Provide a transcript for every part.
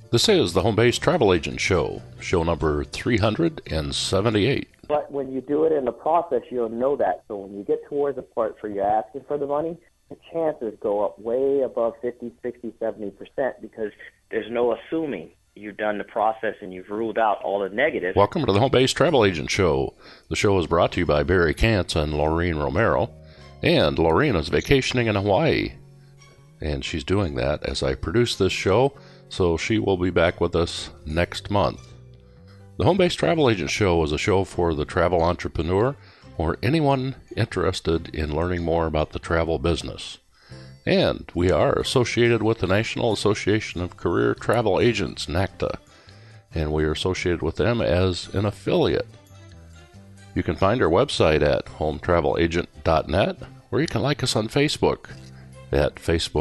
This is the Home Base Travel Agent Show, show number 378. But when you do it in the process, you'll know that. So when you get towards the part where you're asking for the money, the chances go up way above 50, 60, 70% because there's no assuming. You've done the process and you've ruled out all the negatives. Welcome to the Home Base Travel Agent Show. The show is brought to you by Barry Kantz and Laureen Romero. And Laureen is vacationing in Hawaii. And she's doing that as I produce this show, so she will be back with us next month. The Home Base Travel Agent Show is a show for the travel entrepreneur or anyone interested in learning more about the travel business. And we are associated with the National Association of Career Travel Agents, NACTA, and we are associated with them as an affiliate. You can find our website at hometravelagent.net, or you can like us on Facebook at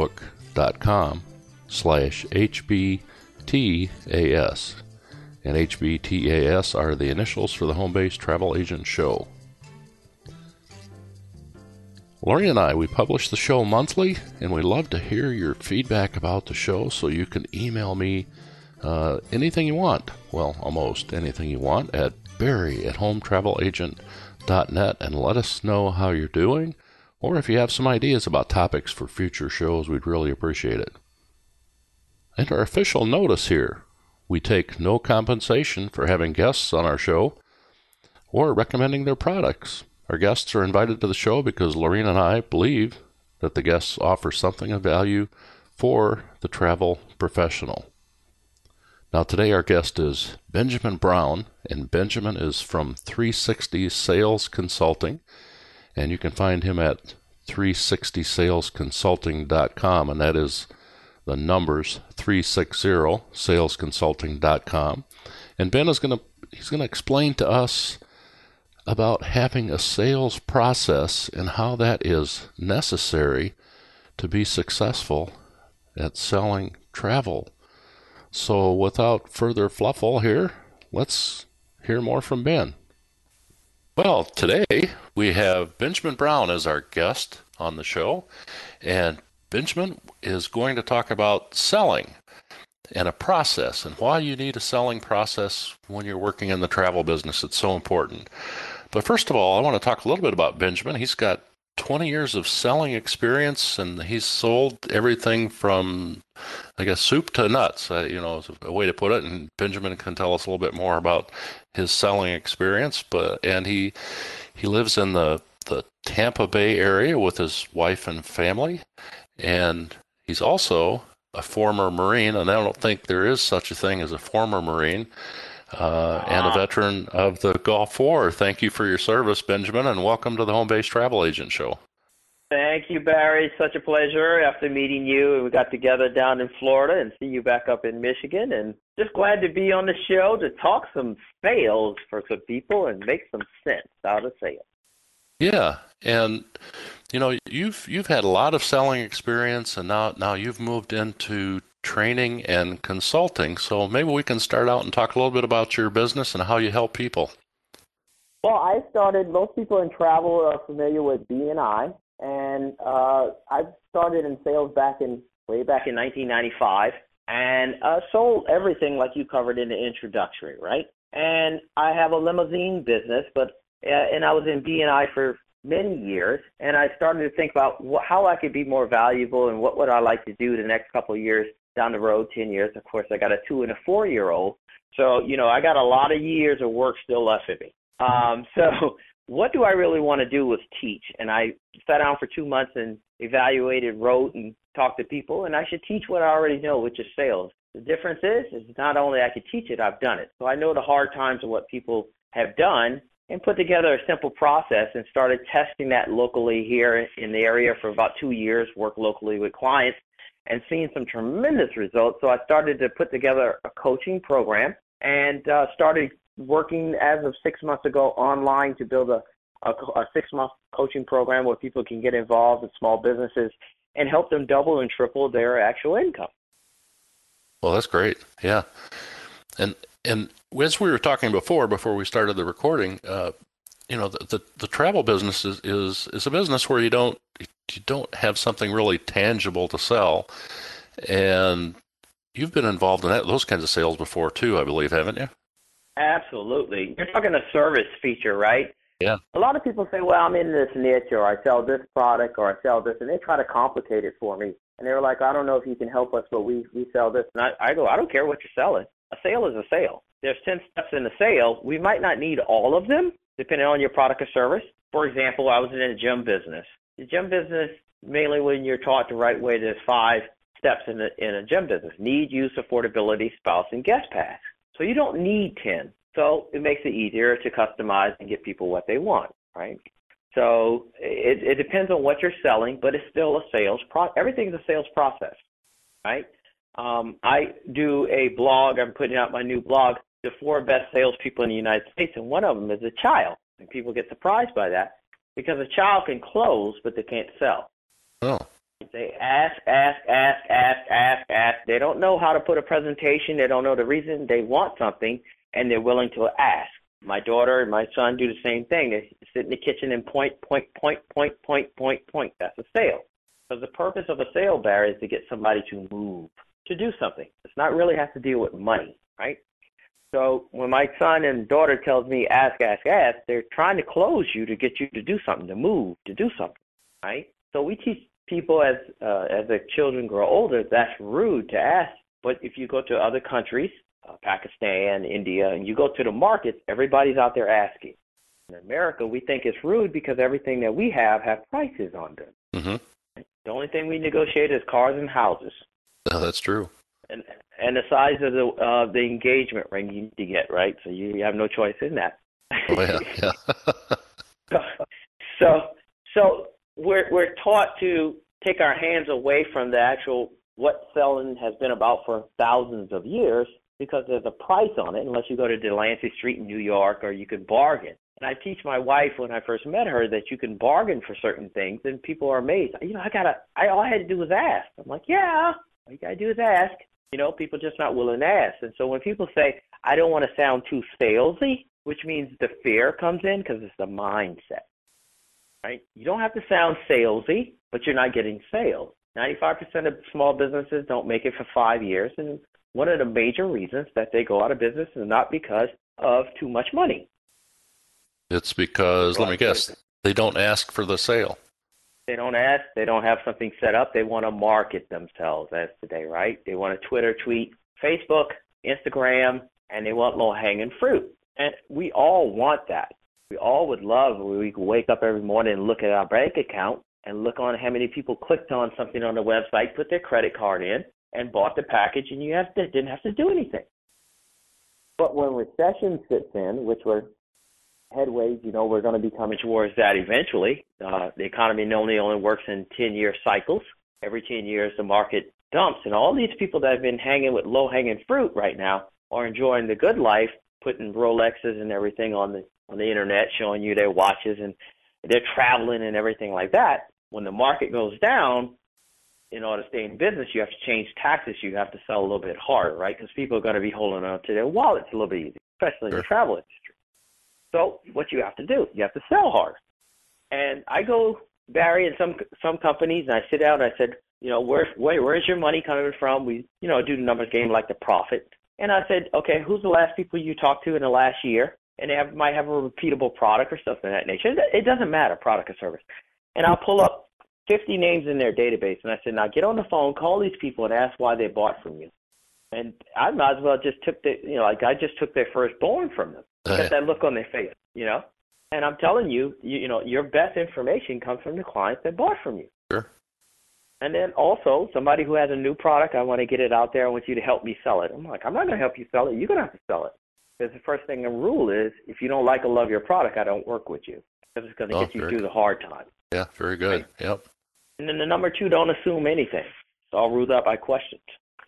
facebook.com/HBTAS. And HBTAS are the initials for the Home Base Travel Agent Show. Lori and I, we publish the show monthly, and we love to hear your feedback about the show, so you can email me anything you want. Well, almost anything you want at barry@hometravelagent.net, and let us know how you're doing, or if you have some ideas about topics for future shows, we'd really appreciate it. And our official notice here, we take no compensation for having guests on our show or recommending their products. Our guests are invited to the show because Lorene and I believe that the guests offer something of value for the travel professional. Now today our guest is Benjamin Brown, and Benjamin is from 360 Sales Consulting, and you can find him at 360salesconsulting.com, and that is the numbers 360salesconsulting.com. And Ben is going to explain to us about having a sales process and how that is necessary to be successful at selling travel. So without further fluffle here, let's hear more from Ben. Well, today we have Benjamin Brown as our guest on the show, and Benjamin is going to talk about selling and a process and why you need a selling process when you're working in the travel business. It's so important. But first of all, I want to talk a little bit about Benjamin. He's got 20 years of selling experience, and he's sold everything from, I guess, soup to nuts, is a way to put it. And Benjamin can tell us a little bit more about his selling experience. And he lives in the Tampa Bay area with his wife and family. And he's also a former Marine, and I don't think there is such a thing as a former Marine, and a veteran of the Gulf War. Thank you for your service, Benjamin, and welcome to the Home Base Travel Agent Show. Thank you, Barry. Such a pleasure after meeting you. And we got together down in Florida and see you back up in Michigan. And just glad to be on the show to talk some sales for some people and make some sense out of sales. Yeah, and you've had a lot of selling experience, and now you've moved into training and consulting. So maybe we can start out and talk a little bit about your business and how you help people. Well, most people in travel are familiar with BNI, and I started in sales way back in 1995, and sold everything like you covered in the introductory, right? And I have a limousine business, and I was in BNI for many years, and I started to think about how I could be more valuable and what would I like to do the next couple of years down the road, 10 years. Of course, I got a 2- and 4-year-old, so, I got a lot of years of work still left in me. So what do I really want to do was teach, and I sat down for 2 months and evaluated, wrote, and talked to people, and I should teach what I already know, which is sales. The difference is not only I could teach it, I've done it. So I know the hard times of what people have done, and put together a simple process and started testing that locally here in the area for about 2 years, worked locally with clients, and seeing some tremendous results. So I started to put together a coaching program and started working as of 6 months ago online to build a 6-month coaching program where people can get involved in small businesses and help them double and triple their actual income. Well, that's great. Yeah. And as we were talking before we started the recording, the travel business is a business where you don't have something really tangible to sell, and you've been involved in those kinds of sales before too, I believe, haven't you? Absolutely. You're talking a service feature, right? Yeah. A lot of people say, well, I'm in this niche, or I sell this product, or I sell this, and they try to complicate it for me. And they're like, I don't know if you can help us, but we sell this. And I go, I don't care what you're selling. A sale is a sale. There's 10 steps in the sale. We might not need all of them, depending on your product or service. For example, I was in a gym business. The gym business, mainly when you're taught the right way, there's 5 steps in a gym business: need, use, affordability, spouse, and guest pass. So you don't need 10. So it makes it easier to customize and get people what they want, right? So it depends on what you're selling, but it's still a sales everything's a sales process, right? I do a blog. I'm putting out my new blog, the 4 best salespeople in the United States, and one of them is a child. And people get surprised by that because a child can close, but they can't sell. Oh. They ask. They don't know how to put a presentation. They don't know the reason they want something, and they're willing to ask. My daughter and my son do the same thing. They sit in the kitchen and point. That's a sale. Because the purpose of a sale, Barry, is to get somebody to move, to do something. It's not really have to deal with money, right? So when my son and daughter tells me ask, they're trying to close you to get you to do something, to move, to do something, right? So we teach people as their children grow older, that's rude to ask. But if you go to other countries, Pakistan, India, and you go to the markets, everybody's out there asking. In America, we think it's rude because everything that we have prices on them. Mm-hmm. The only thing we negotiate is cars and houses. Oh, that's true. And the size of the engagement ring you need to get, right? So you have no choice in that. Oh, yeah. So we're taught to take our hands away from the actual what selling has been about for thousands of years, because there's a price on it, unless you go to Delancey Street in New York, or you could bargain. And I teach my wife when I first met her that you can bargain for certain things, and people are amazed. All I had to do was ask. I'm like, yeah, all you got to do is ask. People just not willing to ask. And so when people say, I don't want to sound too salesy, which means the fear comes in because it's the mindset, right? You don't have to sound salesy, but you're not getting sales. 95% of small businesses don't make it for 5 years, and one of the major reasons that they go out of business is not because of too much money. It's because, let me guess, they don't ask for the sale. They don't ask. They don't have something set up. They want to market themselves as today, right? They want to Twitter, tweet, Facebook, Instagram, and they want low-hanging fruit. And we all want that. We all would love when we could wake up every morning and look at our bank account and look on how many people clicked on something on the website, put their credit card in, and bought the package, and you didn't have to do anything. But when recession sits in, which we're headways, we're going to be coming towards that eventually. The economy only works in 10-year cycles. Every 10 years, the market dumps, and all these people that have been hanging with low-hanging fruit right now are enjoying the good life, putting Rolexes and everything on the internet, showing you their watches, and they're traveling and everything like that. When the market goes down, in order to stay in business, you have to change tactics. You have to sell a little bit harder, right? Because people are going to be holding on to their wallets a little bit easier, especially in the travel industry. So what you have to do, you have to sell harder. And I go, Barry, in some companies, and I sit down and I said, where's your money coming from? We, do the numbers game like the profit. And I said, okay, who's the last people you talked to in the last year? And they might have a repeatable product or something of that nature. It doesn't matter, product or service. And I'll pull up 50 names in their database, and I said, now get on the phone, call these people, and ask why they bought from you. And I might as well just took I just took their firstborn from them. Get that look on their face, And I'm telling you, your best information comes from the clients that bought from you. Sure. And then also somebody who has a new product, I want to get it out there. I want you to help me sell it. I'm like, I'm not going to help you sell it. You're going to have to sell it. Because the first thing, the rule is, if you don't like or love your product, I don't work with you. Because it's going to get you through the hard time. Yeah, very good. Right? Yep. And then the number 2, don't assume anything. It's all ruled out by questions.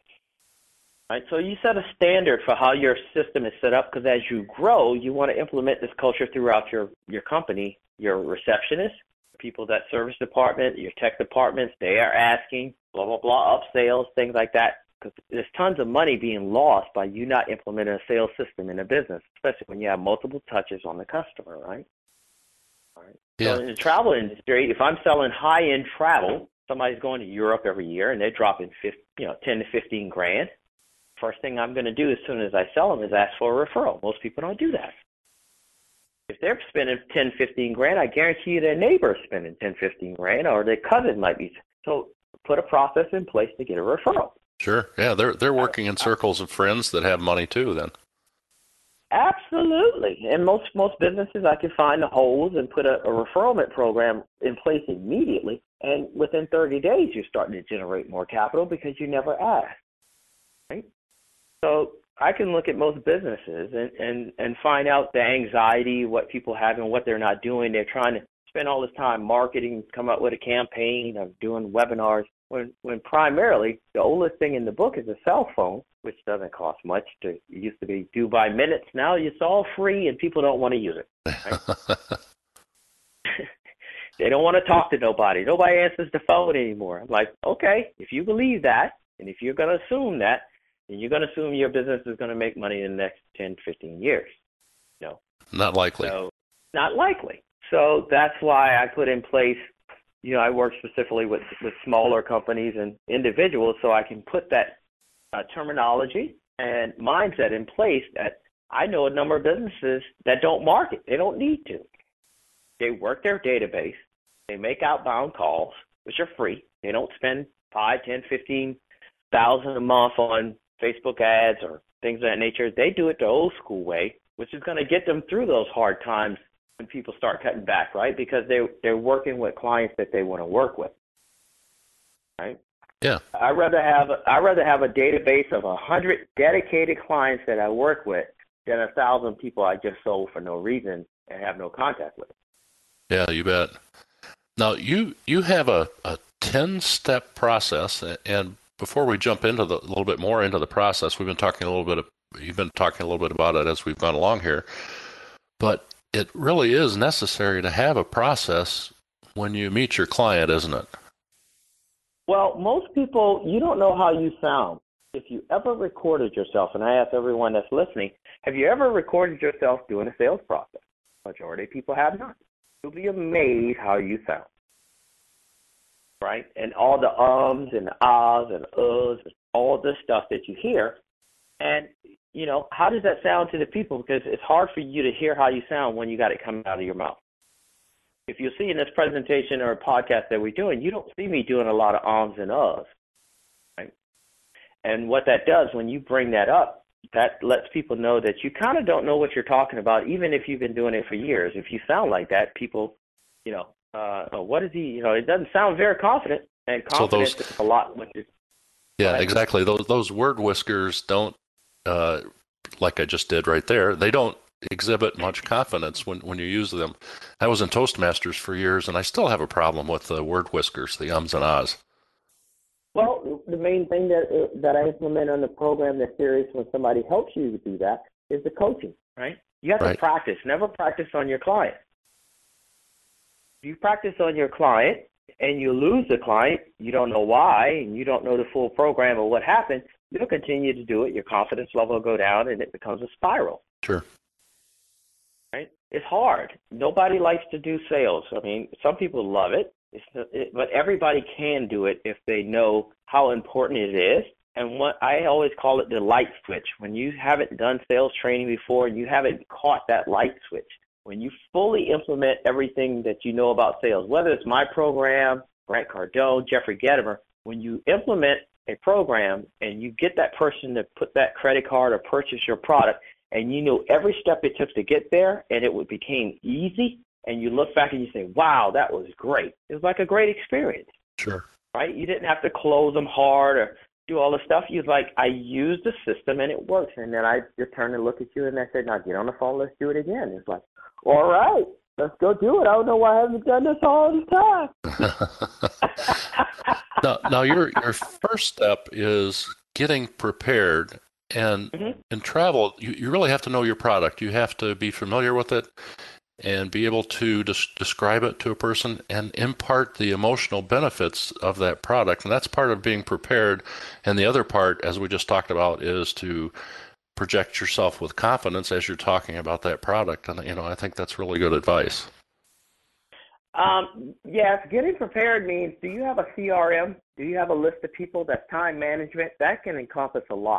Right? So you set a standard for how your system is set up, because as you grow, you want to implement this culture throughout your company. Your receptionists, people that service department, your tech departments, they are asking, blah, blah, blah, up sales, things like that. Because there's tons of money being lost by you not implementing a sales system in a business, especially when you have multiple touches on the customer, right? All right. Yeah. So in the travel industry, if I'm selling high-end travel, somebody's going to Europe every year and they're dropping 10 to 15 grand. first thing I'm going to do as soon as I sell them is ask for a referral. Most people don't do that. If they're spending 10, 15 grand, I guarantee you their neighbor is spending 10, 15 grand, or their cousin might be. So put a process in place to get a referral. Sure. Yeah, they're working in circles of friends that have money too then. Absolutely. And most businesses, I can find the holes and put a referral program in place immediately. And within 30 days, you're starting to generate more capital because you never asked. Right? So I can look at most businesses and find out the anxiety, what people have and what they're not doing. They're trying to spend all this time marketing, come up with a campaign of doing webinars, when primarily the oldest thing in the book is a cell phone, which doesn't cost much. It used to be due by minutes. Now it's all free and people don't want to use it. Right? They don't want to talk to nobody. Nobody answers the phone anymore. I'm like, okay, if you believe that and if you're going to assume that, then you're going to assume your business is going to make money in the next 10, 15 years. No. Not likely. So, not likely. So that's why I put in place, I work specifically with smaller companies and individuals so I can put that terminology and mindset in place that I know a number of businesses that don't market. They don't need to. They work their database. They make outbound calls, which are free. They don't spend 5, 10, 15,000 a month on Facebook ads or things of that nature. They do it the old school way, which is going to get them through those hard times when people start cutting back, right? Because they're working with clients that they want to work with, right? Yeah. I'd rather have a database of 100 dedicated clients that I work with than 1,000 people I just sold for no reason and have no contact with. Yeah, you bet. Now, you have a 10-step process, and before we jump into a little bit more into the process, you've been talking a little bit about it as we've gone along here, but it really is necessary to have a process when you meet your client, isn't it? Well, most people, you don't know how you sound. If you ever recorded yourself, and I ask everyone that's listening, have you ever recorded yourself doing a sales process? Majority of people have not. You'll be amazed how you sound, right? And all the ums and the ahs and uhs, and all the stuff that you hear. And, how does that sound to the people? Because it's hard for you to hear how you sound when you got it coming out of your mouth. If you see in this presentation or podcast that we're doing, you don't see me doing a lot of ums and uhs, right? And what that does, when you bring that up, that lets people know that you kind of don't know what you're talking about, even if you've been doing it for years. If you sound like that, people, what is he? It doesn't sound very confident, and confidence is a lot. Yeah, exactly. Those word whiskers don't, like I just did right there, they don't exhibit much confidence when you use them. I was in Toastmasters for years, and I still have a problem with the word whiskers, the ums and ahs. Well, the main thing that I implement on the program that's serious when somebody helps you do that is the coaching, right? You have to practice. Never practice on your client. If you practice on your client and you lose the client, you don't know why, and you don't know the full program or what happened, you'll continue to do it. Your confidence level will go down, and it becomes a spiral. Sure. Right? It's hard. Nobody likes to do sales. I mean, some people love it. But everybody can do it if they know how important it is. And what I always call it the light switch. When you haven't done sales training before and you haven't caught that light switch, when you fully implement everything that you know about sales, whether it's my program, Grant Cardone, Jeffrey Gadamer, when you implement a program and you get that person to put that credit card or purchase your product, and you know every step it took to get there, and it became easy, and you look back and you say, wow, that was great. It was like a great experience. Sure. Right? You didn't have to close them hard or do all the stuff. You was like, I used the system and it works. And then I just turned and looked at you and I said, now get on the phone, let's do it again. It's like, all right, let's go do it. I don't know why I haven't done this all the time. Now your first step is getting prepared. And in travel, you really have to know your product. You have to be familiar with it and be able to describe it to a person and impart the emotional benefits of that product. And that's part of being prepared. And the other part, as we just talked about, is to project yourself with confidence as you're talking about that product. And, I think that's really good advice. Yes, getting prepared means, do you have a CRM? Do you have a list of people? That's time management. That can encompass a lot.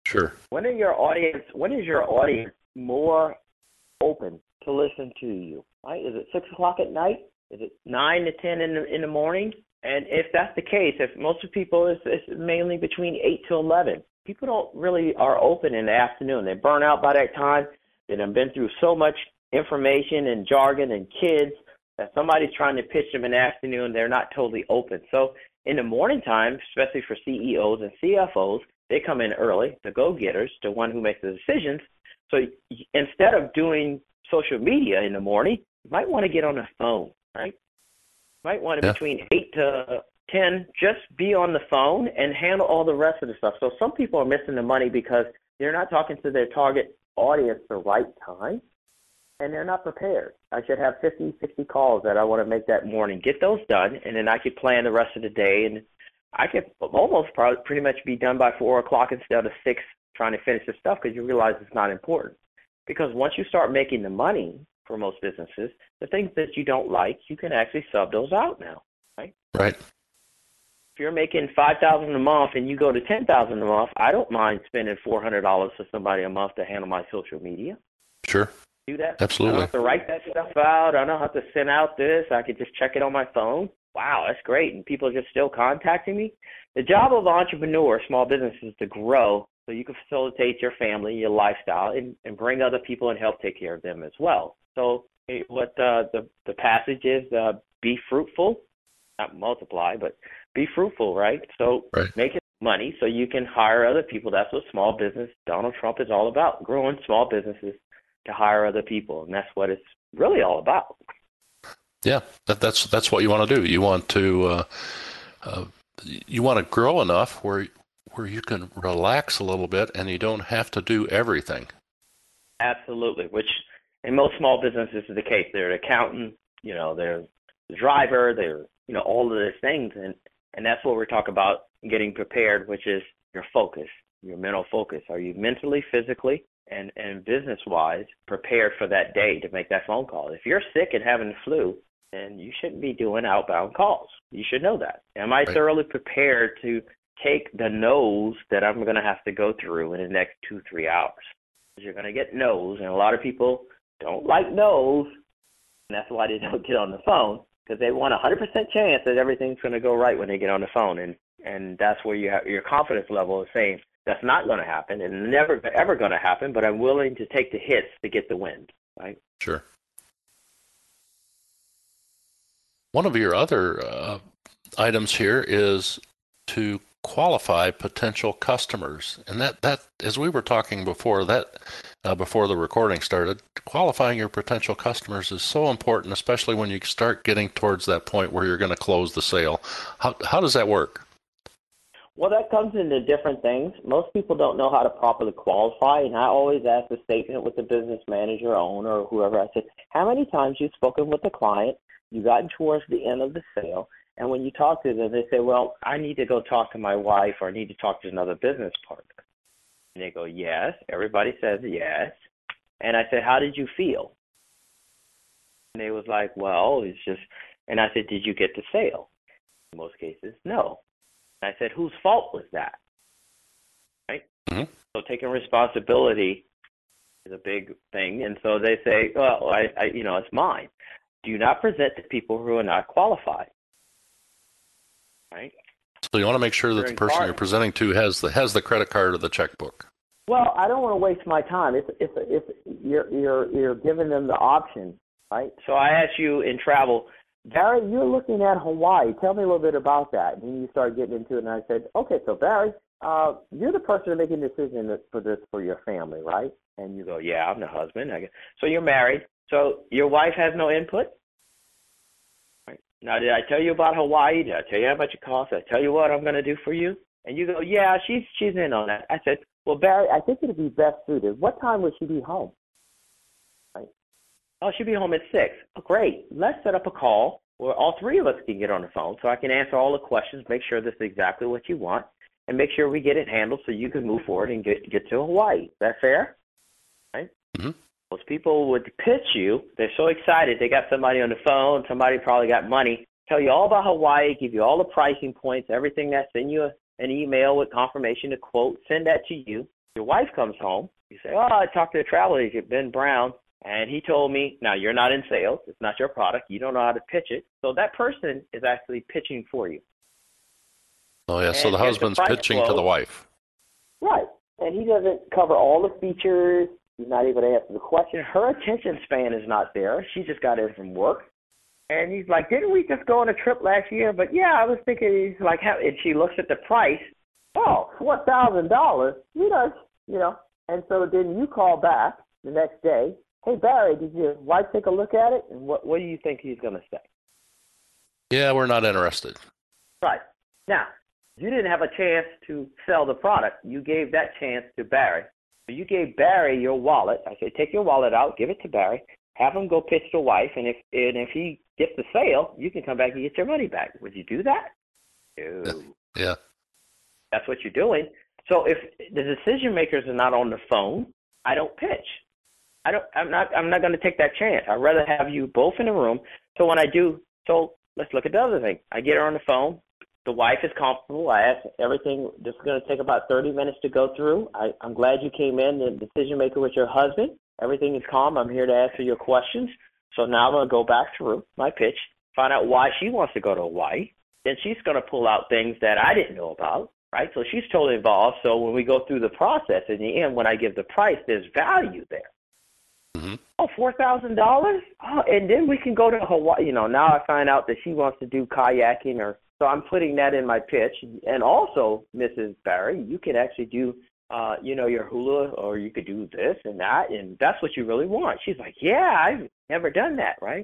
Sure. When is your audience more open to listen to you? Right? Is it 6 o'clock at night? Is it 9 to 10 in the morning? And if that's the case, if most of people it's mainly between 8 to 11. People don't really are open in the afternoon. They burn out by that time. They done been through so much information and jargon and kids that somebody's trying to pitch them in the afternoon. They're not totally open. So in the morning time, especially for CEOs and CFOs, they come in early, the go-getters, the one who makes the decisions. So instead of doing social media in the morning, you might want to get on the phone, right? You might want to, between 8 to 10, just be on the phone and handle all the rest of the stuff. So some people are missing the money because they're not talking to their target audience the right time, and they're not prepared. I should have 50, 60 calls that I want to make that morning. Get those done, and then I could plan the rest of the day, and I could almost probably pretty much be done by 4 o'clock instead of 6 trying to finish the stuff because you realize it's not important. Because once you start making the money for most businesses, the things that you don't like, you can actually sub those out now, right? Right. If you're making $5,000 a month and you go to $10,000 a month, I don't mind spending $400 for somebody a month to handle my social media. Sure. Do that. Absolutely. I don't have to write that stuff out. I don't have to send out this. I could just check it on my phone. Wow, that's great. And people are just still contacting me. The job of an entrepreneur, small business, is to grow so you can facilitate your family, your lifestyle, and bring other people and help take care of them as well. So what the passage is, be fruitful, not multiply, but be fruitful, right? So make it money so you can hire other people. That's what small business, Donald Trump, is all about, growing small businesses to hire other people. And that's what it's really all about. Yeah, that's what you want to do. You want to grow enough where you can relax a little bit and you don't have to do everything. Absolutely, which in most small businesses is the case. They're an accountant, they're the driver, they're all of these things, and that's what we're talking about, getting prepared, which is your focus, your mental focus. Are you mentally, physically, and business-wise prepared for that day to make that phone call? If you're sick and having the flu, then you shouldn't be doing outbound calls. You should know that. Am I thoroughly prepared to take the no's that I'm going to have to go through in the next 2-3 hours? Because you're going to get no's, and a lot of people don't like no's, and that's why they don't get on the phone, because they want a 100% chance that everything's going to go right when they get on the phone, and that's where you have your confidence level is saying, that's not going to happen and never ever going to happen, but I'm willing to take the hits to get the wins, right? Sure. One of your other items here is to qualify potential customers, and that as we were talking before before the recording started, qualifying your potential customers is so important, especially when you start getting towards that point where you're going to close the sale. How does that work? Well, that comes into different things. Most people don't know how to properly qualify, and I always ask the statement with the business manager, owner, or whoever. I said, how many times you've spoken with the client, you've gotten towards the end of the sale, and when you talk to them, they say, well, I need to go talk to my wife, or I need to talk to another business partner. And they go, yes. Everybody says yes. And I said, how did you feel? And they was like, well, it's just, and I said, did you get the sale? In most cases, no. And I said, whose fault was that? Right? Mm-hmm. So taking responsibility is a big thing. And so they say, well, I it's mine. Do not present to people who are not qualified. Right? So you want to make sure that the person you're presenting to has the credit card or the checkbook. Well, I don't want to waste my time. If you're giving them the option, right? So I asked you in travel, Barry, you're looking at Hawaii. Tell me a little bit about that. And then you started getting into it, and I said, okay, so Barry, you're the person making the decision for your family, right? And you go, yeah, I'm the husband. So you're married. So your wife has no input? Right. Now, did I tell you about Hawaii? Did I tell you how much it costs? Did I tell you what I'm going to do for you? And you go, yeah, she's in on that. I said, well, Barry, I think it would be best suited. What time would she be home? Right. Oh, she'll be home at 6. Oh, great. Let's set up a call where all three of us can get on the phone so I can answer all the questions, make sure this is exactly what you want, and make sure we get it handled so you can move forward and get to Hawaii. Is that fair? Right? Mm-hmm. Most people would pitch you. They're so excited. They got somebody on the phone. Somebody probably got money. Tell you all about Hawaii, give you all the pricing points, everything that, send you an email with confirmation, a quote, send that to you. Your wife comes home. You say, oh, I talked to the travel agent, Ben Brown, and he told me, now you're not in sales. It's not your product. You don't know how to pitch it. So that person is actually pitching for you. Oh, yeah. So And the here's husband's price pitching to quote. the wife. Right. And he doesn't cover all the features. He's not able to answer the question. Her attention span is not there. She just got in from work. And he's like, didn't we just go on a trip last year? But, yeah, I was thinking, he's like, and she looks at the price. Oh, $4,000. You know. And so then you call back the next day. Hey, Barry, did your wife take a look at it? And what do you think he's going to say? Yeah, we're not interested. Right. Now, you didn't have a chance to sell the product. You gave that chance to Barry. So you gave Barry your wallet. I said, take your wallet out, give it to Barry, have him go pitch the wife, and if he gets the sale, you can come back and get your money back. Would you do that? No. Yeah. That's what you're doing. So if the decision makers are not on the phone, I don't pitch. I'm not going to take that chance. I'd rather have you both in the room. So when I do, so let's look at the other thing. I get her on the phone. The wife is comfortable. I ask everything. This is going to take about 30 minutes to go through. I'm glad you came in. The decision maker was your husband. Everything is calm. I'm here to answer your questions. So now I'm going to go back through my pitch, find out why she wants to go to Hawaii. Then she's going to pull out things that I didn't know about, right? So she's totally involved. So when we go through the process, in the end, when I give the price, there's value there. Mm-hmm. Oh, $4,000? Oh, and then we can go to Hawaii. You know, now I find out that she wants to do kayaking, so I'm putting that in my pitch. And also, Mrs. Barry, you can actually do, your hula, or you could do this and that, and that's what you really want. She's like, yeah, I've never done that, right?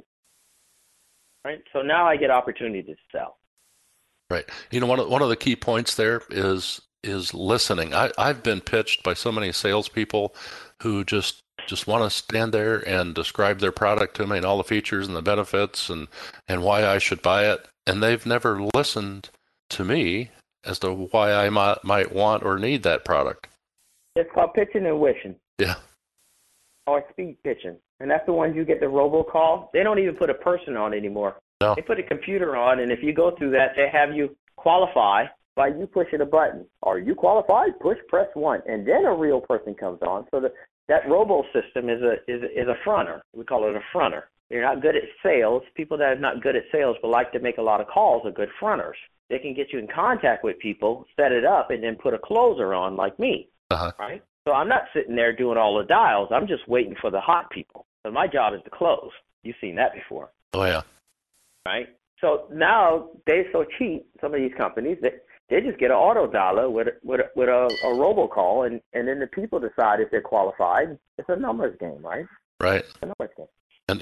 Right. So now I get opportunity to sell. Right. You know, one of the key points there is listening. I've been pitched by so many salespeople who just want to stand there and describe their product to me and all the features and the benefits and why I should buy it. And they've never listened to me as to why I might want or need that product. It's called pitching and wishing. Yeah. Or speed pitching. And that's the ones you get the robocall. They don't even put a person on anymore. No. They put a computer on, and if you go through that, they have you qualify by you pushing a button. Are you qualified? Press 1. And then a real person comes on. So that robo system is a fronter. We call it a fronter. They're not good at sales. People that are not good at sales but like to make a lot of calls are good fronters. They can get you in contact with people, set it up, and then put a closer on like me, right? So I'm not sitting there doing all the dials. I'm just waiting for the hot people. So my job is to close. You've seen that before. Oh, yeah. Right? So now they're so cheap, some of these companies, that they just get an auto dialer with a robocall, and then the people decide if they're qualified. It's a numbers game, right? Right. It's a numbers game. And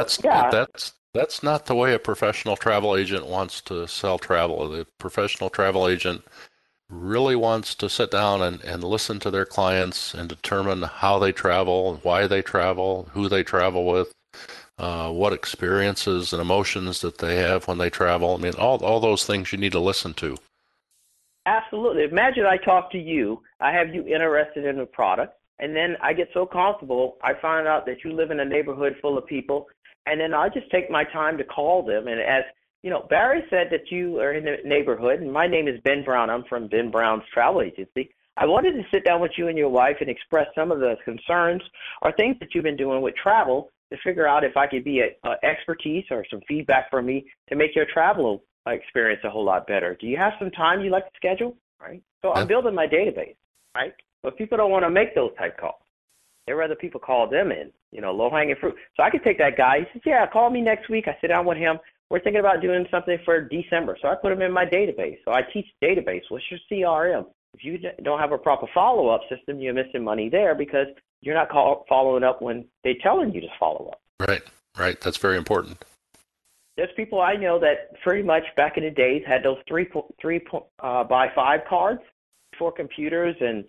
that's not the way a professional travel agent wants to sell travel. The professional travel agent really wants to sit down and listen to their clients and determine how they travel, why they travel, who they travel with, what experiences and emotions that they have when they travel. I mean, all those things you need to listen to. Absolutely. Imagine I talk to you. I have you interested in the product. And then I get so comfortable, I find out that you live in a neighborhood full of people, and then I just take my time to call them. And as you know, Barry said that you are in the neighborhood, and my name is Ben Brown. I'm from Ben Brown's Travel Agency. I wanted to sit down with you and your wife and express some of the concerns or things that you've been doing with travel to figure out if I could be an expertise or some feedback for me to make your travel experience a whole lot better. Do you have some time you'd like to schedule? Right. So I'm building my database, right? But people don't want to make those type calls. They'd rather people call them in, low-hanging fruit. So I could take that guy. He says, yeah, call me next week. I sit down with him. We're thinking about doing something for December. So I put him in my database. So I teach database. What's your CRM? If you don't have a proper follow-up system, you're missing money there because you're not following up when they're telling you to follow up. Right. That's very important. There's people I know that pretty much back in the days had those 3 by 5 cards for computers and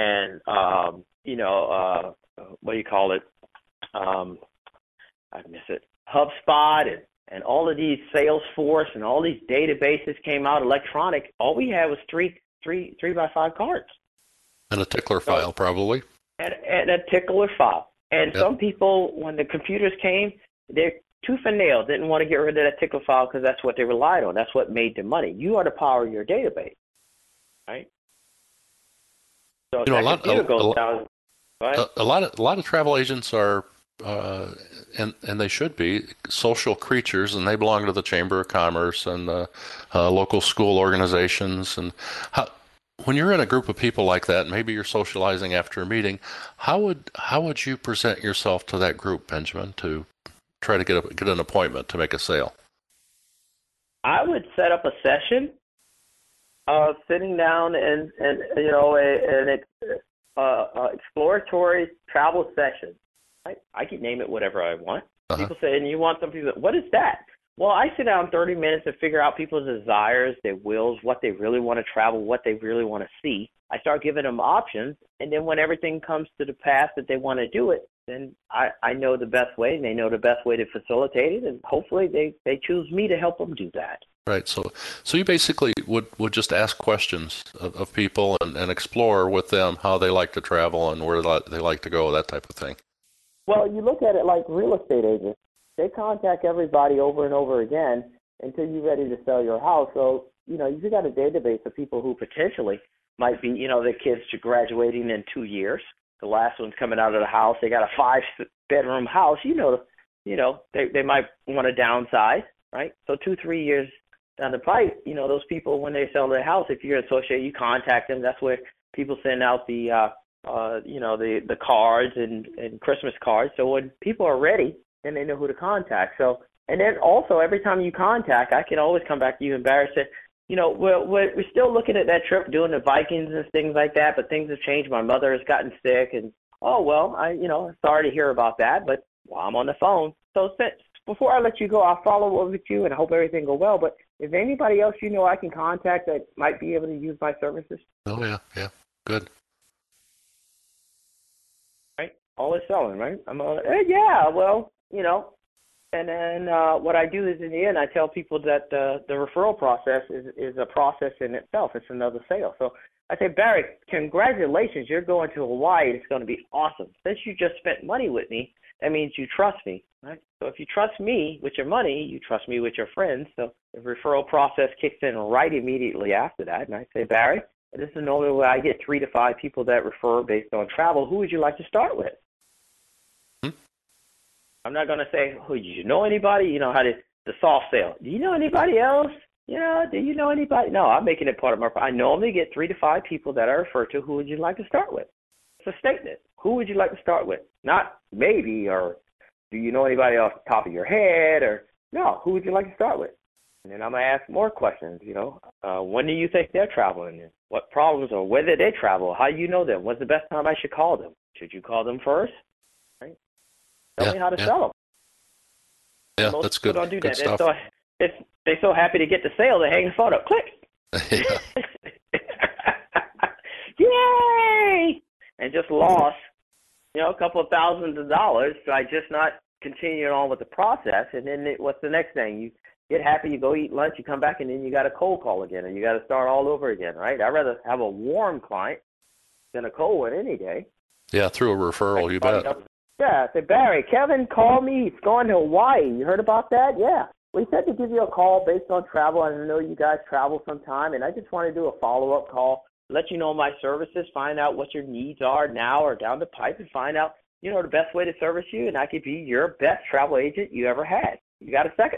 what do you call it? I miss it. HubSpot and all of these Salesforce and all these databases came out electronic. All we had was 3 by 5 cards. And a tickler file, probably. And a tickler file. And some people, when the computers came, they're tooth and nail didn't want to get rid of that tickler file because that's what they relied on. That's what made them money. You are the power of your database, right? So if You know, that computer goes down, right? a lot of travel agents are, and they should be social creatures, and they belong to the Chamber of Commerce and the local school organizations. And how, when you're in a group of people like that, maybe you're socializing after a meeting, how would you present yourself to that group, Benjamin, to try to get an appointment to make a sale? I would set up a session of sitting down and you know an exploratory travel session. I can name it whatever I want. Uh-huh. People say, and you want some people, what is that? Well, I sit down 30 minutes and figure out people's desires, their wills, what they really want to travel, what they really want to see. I start giving them options, and then when everything comes to the pass that they want to do it, then I know the best way, and they know the best way to facilitate it, and hopefully they choose me to help them do that. Right. So you basically would just ask questions of people and explore with them how they like to travel and where they like to go, that type of thing. Well, you look at it like real estate agents. They contact everybody over and over again until you're ready to sell your house. So, you know, you've got a database of people who potentially might be, you know, their kids are graduating in 2 years. The last one's coming out of the house. They got a 5-bedroom house. You know, they might want to downsize, right? So 2-3 years down the pipe, you know, those people, when they sell their house, if you're associated, you contact them. That's where people send out the cards and Christmas cards. So when people are ready, then they know who to contact. So, and then also every time you contact, I can always come back to you and Barry said, you know, we're still looking at that trip, doing the Vikings and things like that, but things have changed. My mother has gotten sick, and sorry to hear about that, but while I'm on the phone, so before I let you go, I'll follow up with you and I hope everything goes well. But is there anybody else you know I can contact that might be able to use my services? Oh yeah, good. Right, always selling, right? Yeah, well, you know. And then what I do is, in the end, I tell people that the referral process is a process in itself. It's another sale. So I say, Barry, congratulations. You're going to Hawaii. It's going to be awesome. Since you just spent money with me, that means you trust me, right? So if you trust me with your money, you trust me with your friends. So the referral process kicks in right immediately after that. And I say, Barry, this is normally where I get 3 to 5 people that refer based on travel. Who would you like to start with? I'm not going to say, do you know anybody? You know, the soft sale. Do you know anybody else? You know, do you know anybody? No, I'm making it part of I normally get 3 to 5 people that I refer to. Who would you like to start with? It's a statement. Who would you like to start with? Not maybe, or do you know anybody off the top of your head? Or no, who would you like to start with? And then I'm going to ask more questions, you know. When do you think they're traveling? What problems or where did they travel? How do you know them? When's the best time I should call them? Should you call them first? Tell me how to sell them. Yeah, that's good. Don't do good that. Stuff. They're so happy to get the sale, they hang the phone up. Click. Yay! And just lost, you know, a couple of thousands of dollars by just not continuing on with the process. And then what's the next thing? You get happy, you go eat lunch, you come back, and then you got a cold call again, and you got to start all over again, right? I'd rather have a warm client than a cold one any day. Yeah, through a referral, you bet. Yeah, I said, Barry, Kevin called me. He's going to Hawaii. You heard about that? Yeah. We said to give you a call based on travel. I know you guys travel sometime, and I just want to do a follow-up call, let you know my services, find out what your needs are now or down the pipe, and find out, you know, the best way to service you, and I could be your best travel agent you ever had. You got a second?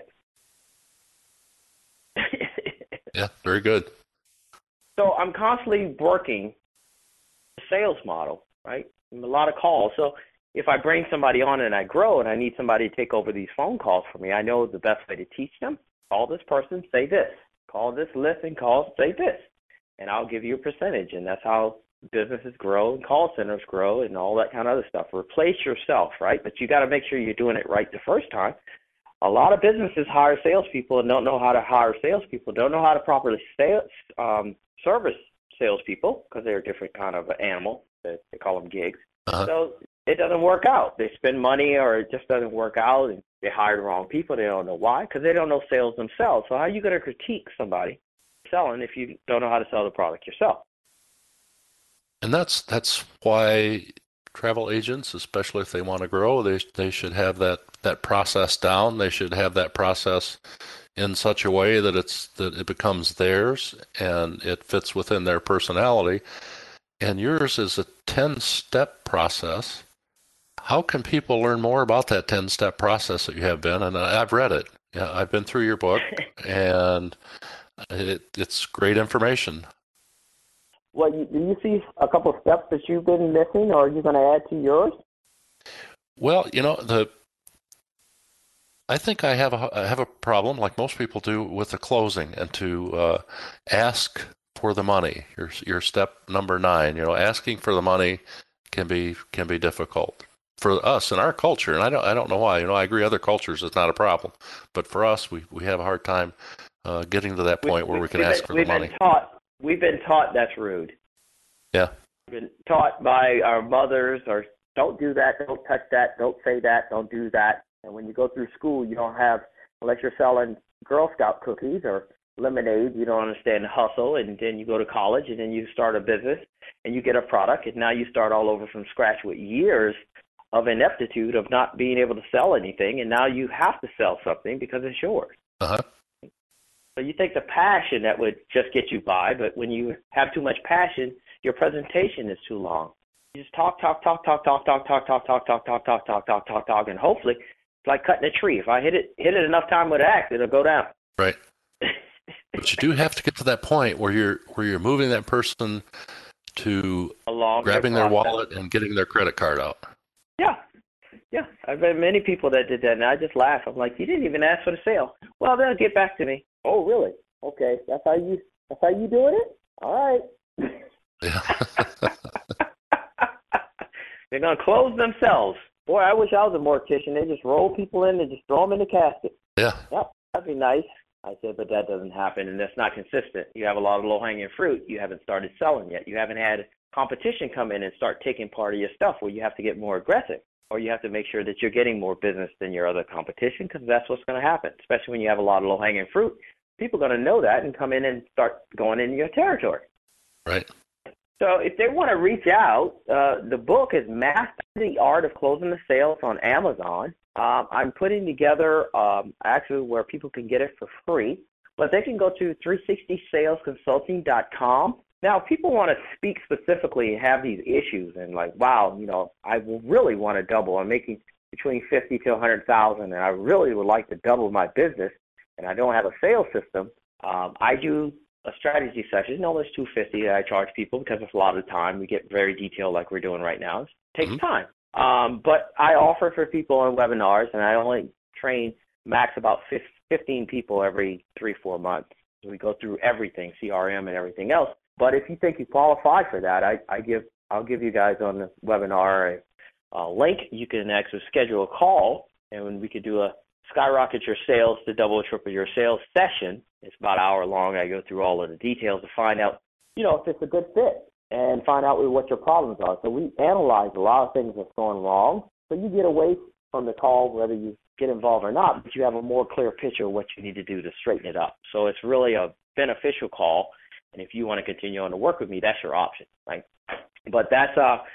Yeah, very good. So I'm constantly working the sales model, right? A lot of calls. So if I bring somebody on and I grow and I need somebody to take over these phone calls for me, I know the best way to teach them. Call this person, say this. Call this list and say this. And I'll give you a percentage. And that's how businesses grow and call centers grow and all that kind of other stuff. Replace yourself, right? But you got to make sure you're doing it right the first time. A lot of businesses hire salespeople and don't know how to hire salespeople, don't know how to properly service salespeople because they're a different kind of animal. They call them gigs. Uh-huh. So it doesn't work out. They spend money or it just doesn't work out, and they hire the wrong people. They don't know why because they don't know sales themselves. So how are you going to critique somebody selling if you don't know how to sell the product yourself? And that's why travel agents, especially if they want to grow, they should have that process down. They should have that process in such a way that it becomes theirs and it fits within their personality. and yours is a 10-step process. How can people learn more about that 10-step process that you have been? And I've read it. Yeah, I've been through your book, and it's great information. Well, do you see a couple of steps that you've been missing, or are you going to add to yours? Well, I think I have a problem, like most people do, with the closing and to ask for the money. Your step number 9. Asking for the money can be difficult for us in our culture, and I don't know why. I agree other cultures it's not a problem, but for us we have a hard time getting to that point where we can ask for the money. We've been taught that's rude. Yeah. We've been taught by our mothers, or don't do that, don't touch that, don't say that, don't do that. And when you go through school, you don't have, unless you're selling Girl Scout cookies or lemonade, you don't understand the hustle. And then you go to college, and then you start a business, and you get a product, and now you start all over from scratch with years of ineptitude of not being able to sell anything, and now you have to sell something because it's yours. Uh-huh. So you think the passion that would just get you by, but when you have too much passion, your presentation is too long. You just talk, and hopefully it's like cutting a tree. If I hit it enough time with an axe, it'll go down. Right. But you do have to get to that point where you're moving that person to grabbing their wallet and getting their credit card out. Yeah. I've met many people that did that, and I just laugh. I'm like, you didn't even ask for the sale. Well, they'll get back to me. Oh, really? Okay, that's how you doing it? All right. Yeah. They're gonna close themselves. Boy, I wish I was a mortician. They just roll people in and just throw them in the casket. Yeah. Yep, that'd be nice. I said, but that doesn't happen, and that's not consistent. You have a lot of low-hanging fruit. You haven't started selling yet. You haven't had competition come in and start taking part of your stuff where you have to get more aggressive, or you have to make sure that you're getting more business than your other competition, because that's what's going to happen, especially when you have a lot of low-hanging fruit. People are going to know that and come in and start going into your territory. Right. So if they want to reach out, the book is Master the Art of Closing the Sales on Amazon. I'm putting together actually where people can get it for free, but they can go to 360salesconsulting.com. Now, if people want to speak specifically and have these issues and like, wow, I really want to double. I'm making between 50 to 100,000, and I really would like to double my business, and I don't have a sales system. I do a strategy session. No, it's $250 that I charge people because it's a lot of the time. We get very detailed like we're doing right now. It takes time. But I offer for people on webinars, and I only train max about 15 people every 3-4 months. So we go through everything, CRM and everything else. But if you think you qualify for that, I'll give you guys on the webinar a link. You can actually schedule a call, and when we could do a Skyrocket Your Sales to Double or Triple Your Sales session. It's about an hour long. I go through all of the details to find out, if it's a good fit and find out what your problems are. So we analyze a lot of things that's going wrong. So you get away from the call, whether you get involved or not, but you have a more clear picture of what you need to do to straighten it up. So it's really a beneficial call. And if you want to continue on to work with me, that's your option, right? But that's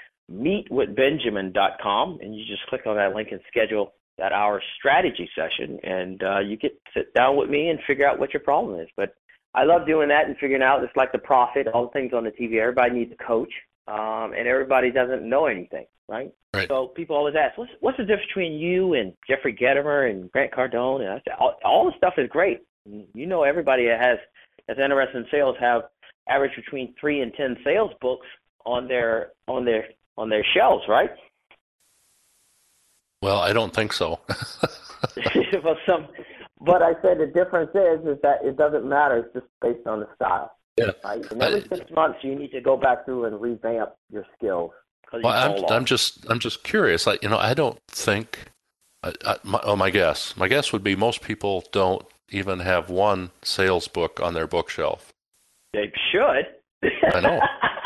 meetwithbenjamin.com, and you just click on that link and schedule that hour strategy session, and you get to sit down with me and figure out what your problem is. But I love doing that and figuring out, it's like the prophet, all the things on the TV, everybody needs a coach, and everybody doesn't know anything, right? So people always ask, what's the difference between you and Jeffrey Getomer and Grant Cardone? And I say, all the stuff is great. Everybody that's interested in sales have average between 3 and 10 sales books on their shelves, right? Well, I don't think so. But I said the difference is that it doesn't matter. It's just based on the style. Yeah. Right? And every 6 months, you need to go back through and revamp your skills. Well, I'm just curious. I don't think. My guess would be most people don't even have one sales book on their bookshelf. They should. I know.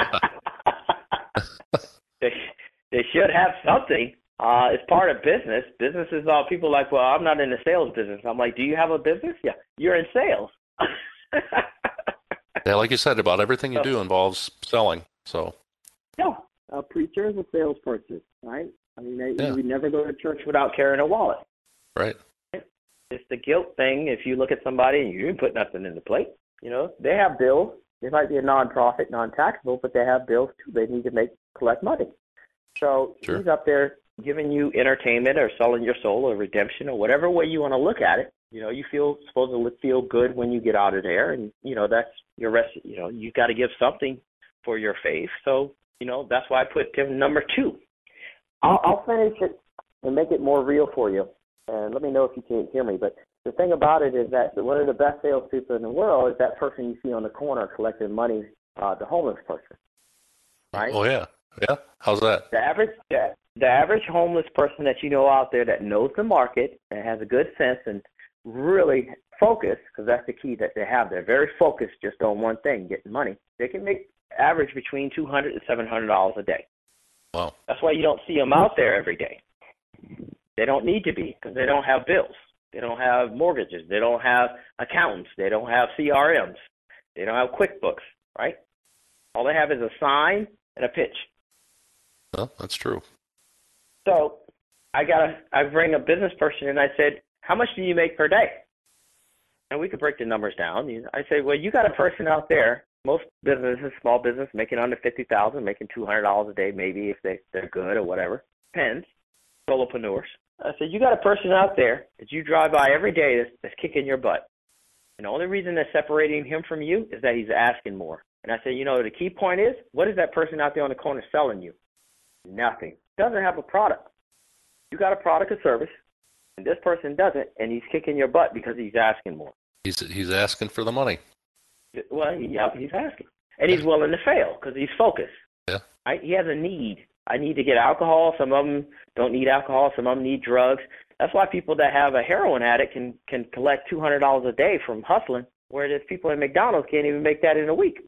They should have something. It's part of business. Business is all people like, well, I'm not in the sales business. I'm like, do you have a business? Yeah, you're in sales. Yeah, like you said, about everything you do involves selling. So. Yeah, a preacher is a salesperson, right? I mean, we never go to church without carrying a wallet. Right. It's the guilt thing. If you look at somebody and you didn't put nothing in the plate, they have bills. They might be a nonprofit, non-taxable, but they have bills too. They need to collect money. So Sure. he's up there giving you entertainment or selling your soul or redemption or whatever way you want to look at it. You supposed to feel good when you get out of there, and that's your rest. You got to give something for your faith. So that's why I put him number 2. I'll finish it and make it more real for you, and let me know if you can't hear me. But the thing about it is that one of the best salespeople in the world is that person you see on the corner collecting money, the homeless person, right? Oh yeah. How's that? The average homeless person that you know out there that knows the market and has a good sense and really focused, because that's the key that they have. They're very focused just on one thing, getting money. They can make average between $200 and $700 a day. Wow. That's why you don't see them out there every day. They don't need to be, because they don't have bills. They don't have mortgages. They don't have accountants. They don't have CRMs. They don't have QuickBooks, right? All they have is a sign and a pitch. Well, that's true. So I bring a business person and I said, how much do you make per day? And we could break the numbers down. I say, well, you got a person out there, most businesses, small business, making under $50,000, making $200 a day, maybe if they're good or whatever. Depends. Solopreneurs. I said, you got a person out there that you drive by every day that's kicking your butt. And the only reason that's separating him from you is that he's asking more. And I said, the key point is, what is that person out there on the corner selling you? Nothing. Doesn't have a product. You got a product or service, and this person doesn't, and he's kicking your butt because he's asking more. He's asking for the money. Well, yeah, he's asking. And he's willing to fail because he's focused. Yeah. Right? He has a need. I need to get alcohol. Some of them don't need alcohol. Some of them need drugs. That's why people that have a heroin addict can collect $200 a day from hustling, whereas people at McDonald's can't even make that in a week.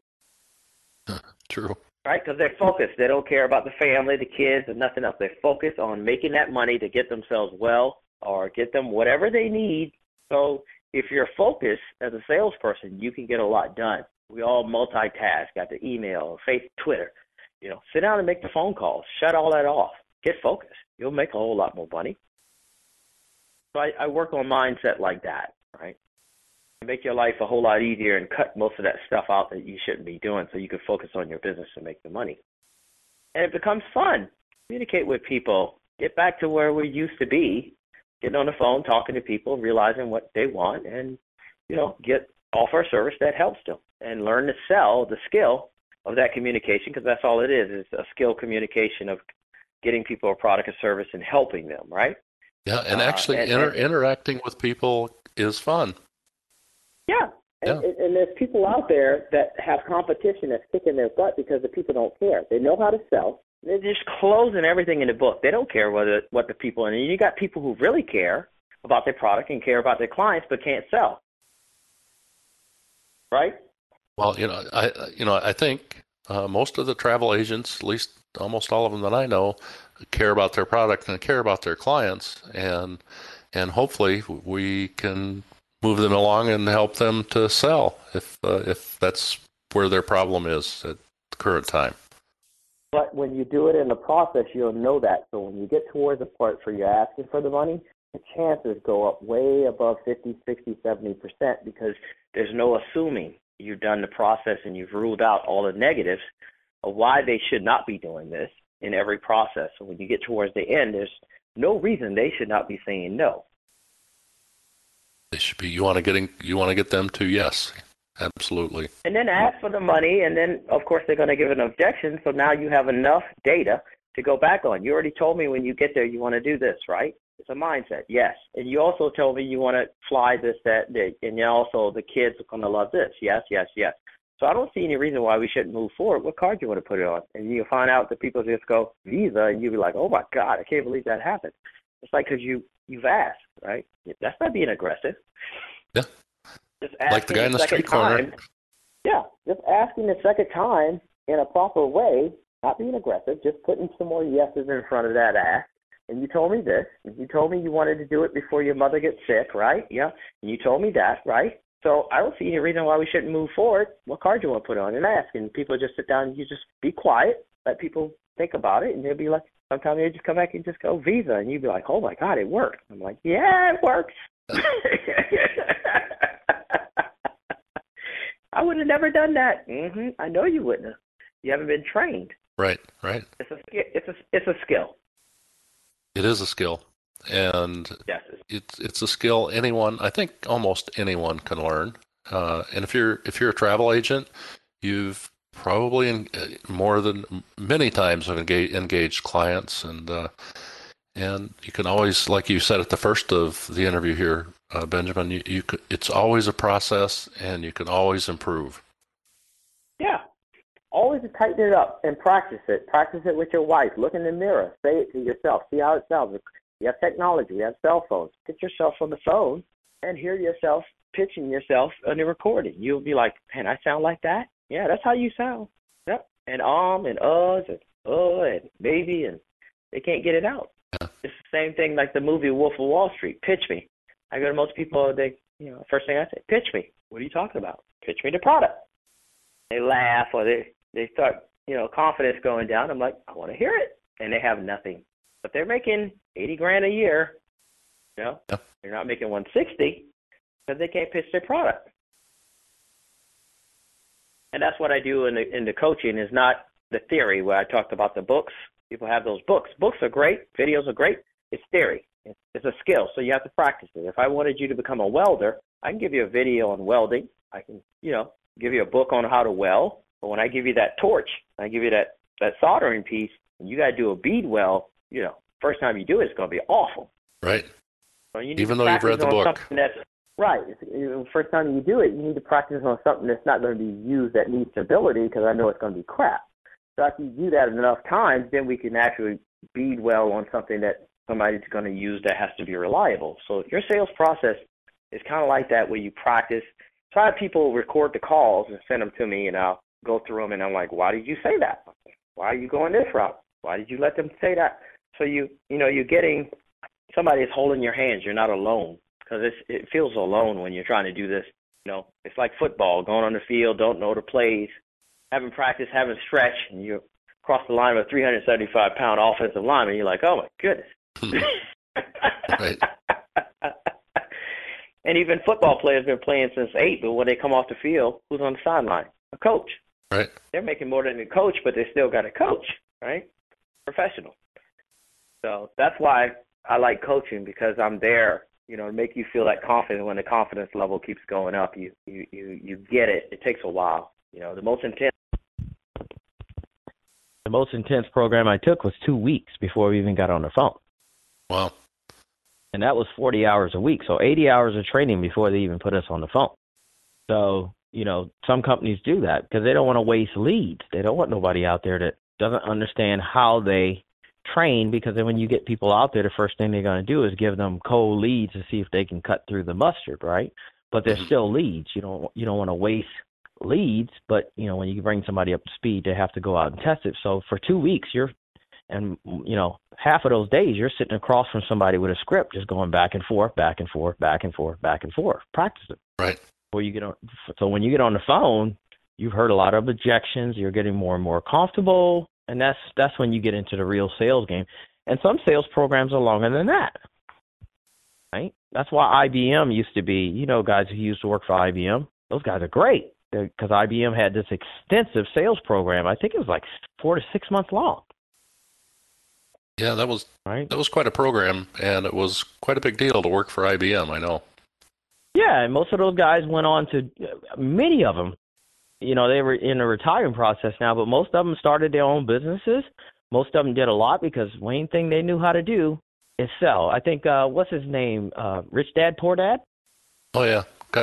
True. Right? Because they're focused. They don't care about the family, the kids, and nothing else. They focus on making that money to get themselves well or get them whatever they need. So if you're focused as a salesperson, you can get a lot done. We all multitask, got the email, Facebook, Twitter. Sit down and make the phone calls. Shut all that off. Get focused. You'll make a whole lot more money. So I work on mindset like that, right? Make your life a whole lot easier and cut most of that stuff out that you shouldn't be doing so you can focus on your business and make the money. And it becomes fun. Communicate with people. Get back to where we used to be. Getting on the phone, talking to people, realizing what they want, and, offer a service that helps them. And learn to sell the skill of that communication, because that's all it is a skill communication of getting people a product or service and helping them, right? Yeah, and actually interacting with people is fun. Yeah. And there's people out there that have competition that's kicking their butt because the people don't care. They know how to sell. They're just closing everything in the book. They don't care what the people, and you got people who really care about their product and care about their clients but can't sell. Right? Well, I think most of the travel agents, at least almost all of them that I know, care about their product and care about their clients, and hopefully we can move them along and help them to sell if that's where their problem is at the current time. But when you do it in the process, you'll know that. So when you get towards the part where you're asking for the money, the chances go up way above 50, 60, 70% because there's no assuming. You've done the process and you've ruled out all the negatives of why they should not be doing this in every process. So when you get towards the end, there's no reason they should not be saying no. They should be. You want to get them to yes, absolutely. And then ask for the money, and then of course they're going to give an objection. So now you have enough data to go back on. You already told me when you get there you want to do this, right? It's a mindset, yes. And you also told me you want to fly this, that, and also the kids are going to love this. Yes, yes, yes. So I don't see any reason why we shouldn't move forward. What card do you want to put it on? And you'll find out that people just go, Visa, and you'll be like, oh, my God, I can't believe that happened. It's like because you've asked, right? That's not being aggressive. Yeah. Just like the guy in the street corner. Yeah, just asking the second time in a proper way, not being aggressive, just putting some more yeses in front of that ask. And you told me this, and you told me you wanted to do it before your mother gets sick, right? Yeah, and you told me that, right? So I don't see any reason why we shouldn't move forward. What card do you want to put on and ask? And people just sit down and you just be quiet, let people think about it, and they'll be like, sometimes they just come back and just go Visa, and you'd be like, oh, my God, it worked. I'm like, yeah, it works. I would have never done that. I know you wouldn't have. You haven't been trained. Right. It's a skill. It is a skill, and Yes. it's a skill I think almost anyone can learn. And if you're a travel agent, you've probably more than many times have engaged clients, and you can always, like you said at the first of the interview here, Benjamin, it's always a process, and you can always improve. Yeah. Always tighten it up and practice it. Practice it with your wife. Look in the mirror. Say it to yourself. See how it sounds. We have technology. We have cell phones. Get yourself on the phone and hear yourself pitching yourself on the recording. You'll be like, man, I sound like that? Yeah, that's how you sound. Yep. And and uhs and and maybe, and they can't get it out. Yeah. It's the same thing like the movie Wolf of Wall Street. Pitch me. I go to most people, first thing I say, pitch me. What are you talking about? Pitch me the product. They laugh or they start, confidence going down. I'm like, I want to hear it. And they have nothing. But they're making $80,000 a year. They're not making $160 because they can't pitch their product. And that's what I do in the coaching, is not the theory where I talked about the books. People have those books. Books are great. Videos are great. It's theory. It's a skill, so you have to practice it. If I wanted you to become a welder, I can give you a video on welding. I can, give you a book on how to weld. But when I give you that torch, I give you that soldering piece, and you got to do a bead weld, first time you do it, it's going to be awful. Right. So even though you've read the book. Right. First time you do it, you need to practice on something that's not going to be used that needs stability, because I know it's going to be crap. So after you do that enough times, then we can actually bead weld on something that somebody's going to use that has to be reliable. So your sales process is kind of like that, where you practice. So I have people record the calls and send them to me, and I'll go through them, and I'm like, why did you say that? Why are you going this route? Why did you let them say that? So you're getting somebody is holding your hands. You're not alone, because it feels alone when you're trying to do this. It's like football, going on the field, don't know the plays, haven't practiced, haven't stretched, and you cross the line with a 375-pound offensive lineman. You're like, oh my goodness. Right. And even football players have been playing since 8, but when they come off the field, who's on the sideline? A coach. Right. They're making more than a coach, but they still got a coach, right? Professional. So that's why I like coaching, because I'm there, to make you feel that confidence. When the confidence level keeps going up, you get it. It takes a while. The most intense program I took was 2 weeks before we even got on the phone. Wow. And that was 40 hours a week, so 80 hours of training before they even put us on the phone. So, some companies do that because they don't want to waste leads. They don't want nobody out there that doesn't understand how they train, because then when you get people out there, the first thing they're going to do is give them cold leads to see if they can cut through the mustard, right? But they're still leads. You don't want to waste leads, but, when you bring somebody up to speed, they have to go out and test it. So for 2 weeks, half of those days, you're sitting across from somebody with a script, just going back and forth, back and forth, back and forth, back and forth, practicing. Right. So when you get on the phone, you've heard a lot of objections. You're getting more and more comfortable, and that's when you get into the real sales game. And some sales programs are longer than that, right? That's why IBM used to be, guys who used to work for IBM, those guys are great, because IBM had this extensive sales program. I think it was like 4 to 6 months long. Yeah, that was quite a program, and it was quite a big deal to work for IBM, I know. Yeah, and most of those guys went on to, many of them, they were in the retirement process now, but most of them started their own businesses. Most of them did a lot, because main thing they knew how to do is sell. I think, what's his name? Rich Dad, Poor Dad? Oh, yeah.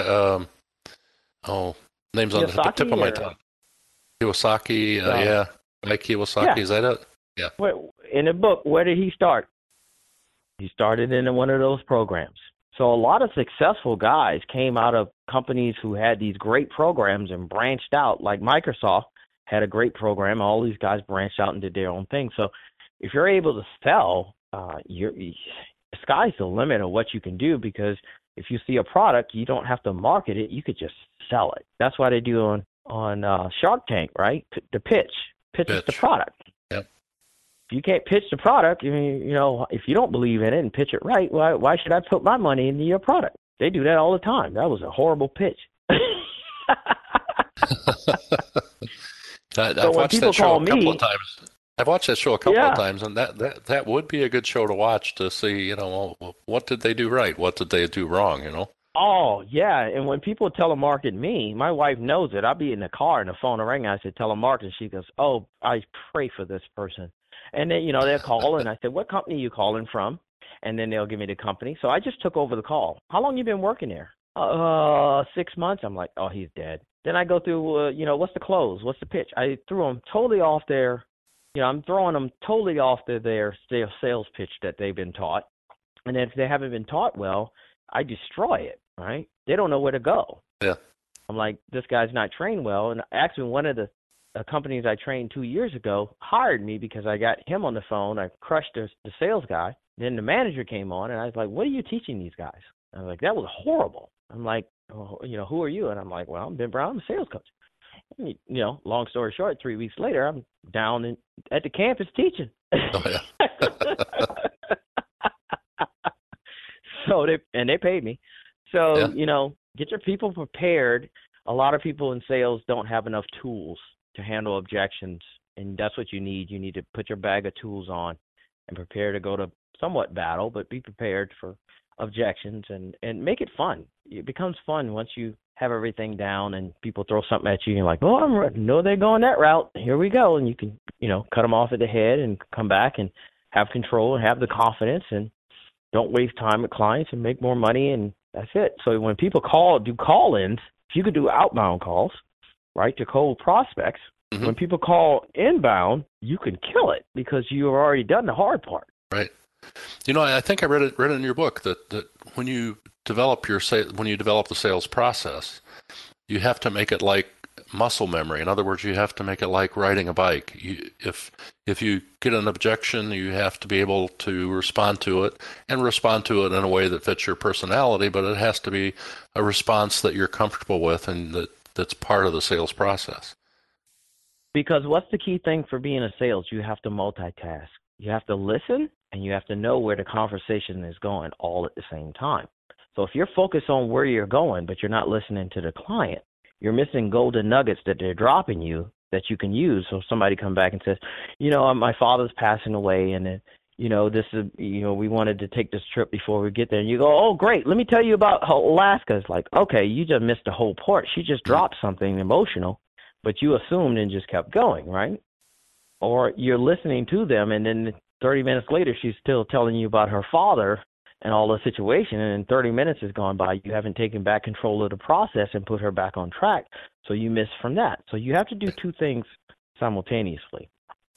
Name's on the tip of my tongue. Kiyosaki, yeah. Mike Kiyosaki, is that it? Yeah. In the book, where did he start? He started in one of those programs. So a lot of successful guys came out of companies who had these great programs and branched out, like Microsoft had a great program. All these guys branched out and did their own thing. So if you're able to sell, the sky's the limit of what you can do, because if you see a product, you don't have to market it. You could just sell it. That's why they do on Shark Tank, right? The pitch is the product. Yep. If you can't pitch the product, if you don't believe in it and pitch it right, why should I put my money into your product? They do that all the time. That was a horrible pitch. So I've when watched people that show call a couple of me, times. I've watched that show a couple of yeah, times, and that would be a good show to watch to see, well, what did they do right? What did they do wrong, oh yeah, and when people telemarket me, my wife knows it. I'll be in the car and the phone will ring. I said telemarket, and she goes, "Oh, I pray for this person." And then they'll call, and I said, "What company are you calling from?" And then they'll give me the company. So I just took over the call. How long you been working there? 6 months. I'm like, oh, he's dead. Then I go through, what's the close? What's the pitch? I threw them totally off their, I'm throwing them totally off their sales pitch that they've been taught. And if they haven't been taught well, I destroy it, right? They don't know where to go. Yeah. I'm like, this guy's not trained well. And actually, one of the companies I trained 2 years ago hired me because I got him on the phone. I crushed the sales guy. Then the manager came on, and I was like, what are you teaching these guys? I was like, that was horrible. I'm like, oh, who are you? And I'm like, well, I'm Ben Brown. I'm a sales coach. And, long story short, 3 weeks later, I'm down at the campus teaching. Oh, yeah. So they paid me. So, Yeah. get your people prepared. A lot of people in sales don't have enough tools to handle objections, and that's what you need. You need to put your bag of tools on and prepare to go to somewhat battle, but be prepared for objections and make it fun. It becomes fun once you have everything down and people throw something at you and you're like, oh, no, they're going that route. Here we go. And you can, cut them off at the head and come back and have control and have the confidence and don't waste time with clients and make more money. And that's it. So when people do call-ins, if you could do outbound calls, right, to cold prospects, Mm-hmm. when people call inbound, you can kill it because you have already done the hard part. Right. I think I read it in your book that when you develop the sales process, you have to make it like muscle memory. In other words, you have to make it like riding a bike. If you get an objection, you have to be able to respond to it in a way that fits your personality, but it has to be a response that you're comfortable with and that's part of the sales process. Because what's the key thing for being a sales? You have to multitask. You have to listen, and you have to know where the conversation is going all at the same time. So if you're focused on where you're going, but you're not listening to the client, you're missing golden nuggets that they're dropping you that you can use. So if somebody come back and says, my father's passing away, and this is, we wanted to take this trip before we get there. And you go, oh, great. Let me tell you about Alaska. It's like, okay, you just missed the whole part. She just dropped something emotional, but you assumed and just kept going, right? Or you're listening to them, and then 30 minutes later, she's still telling you about her father and all the situation, and 30 minutes has gone by. You haven't taken back control of the process and put her back on track, so you miss from that. So you have to do two things simultaneously.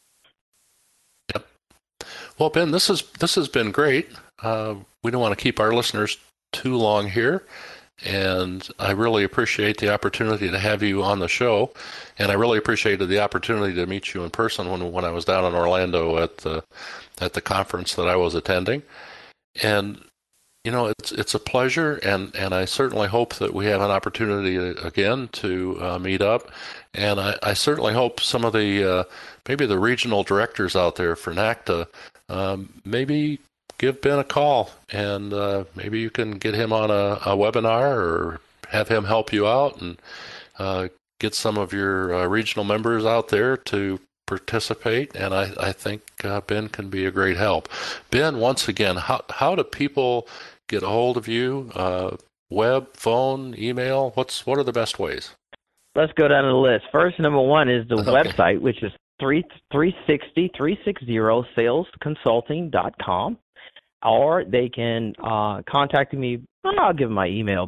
Yep. Well, Ben, this has been great. We don't want to keep our listeners too long here. And I really appreciate the opportunity to have you on the show, and I really appreciated the opportunity to meet you in person when I was down in Orlando at the conference that I was attending. And it's a pleasure, and I certainly hope that we have an opportunity again to meet up. And I certainly hope some of the maybe the regional directors out there for NACTA maybe give Ben a call, and maybe you can get him on a webinar or have him help you out and get some of your regional members out there to participate. And I think Ben can be a great help. Ben, once again, how do people get a hold of you? Web, phone, email? What are the best ways? Let's go down the list. First, number one is the website, which is 360 salesconsulting.com. Or they can contact me. I'll give them my email,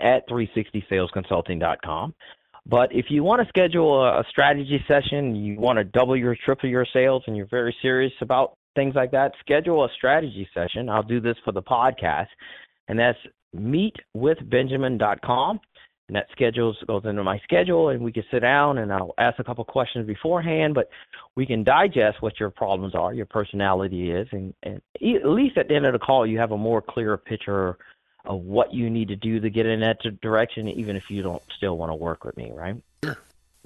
ben@360salesconsulting.com. But if you want to schedule a strategy session, you want to double or triple your sales, and you're very serious about things like that, schedule a strategy session. I'll do this for the podcast, and that's meetwithbenjamin.com. And that goes into my schedule, and we can sit down, and I'll ask a couple questions beforehand, but we can digest what your problems are, your personality is, and at least at the end of the call, you have a more clearer picture of what you need to do to get in that direction, even if you don't still want to work with me, right? Sure.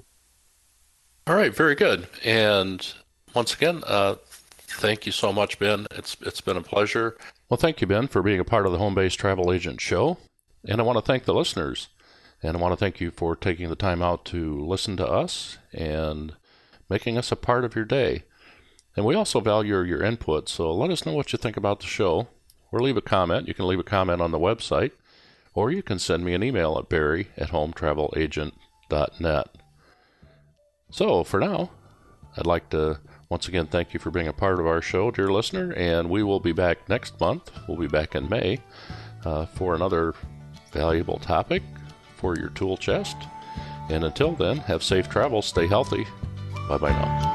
All right, very good. And once again, thank you so much, Ben. It's been a pleasure. Well, thank you, Ben, for being a part of the Home Based Travel Agent Show. And I want to thank the listeners. And I want to thank you for taking the time out to listen to us and making us a part of your day. And we also value your input, so let us know what you think about the show, or leave a comment. You can leave a comment on the website, or you can send me an email at barry@hometraveleagent.net. So for now, I'd like to once again thank you for being a part of our show, dear listener, and we will be back next month. We'll be back in May for another valuable topic for your tool chest. And until then, have safe travels, stay healthy. Bye-bye now.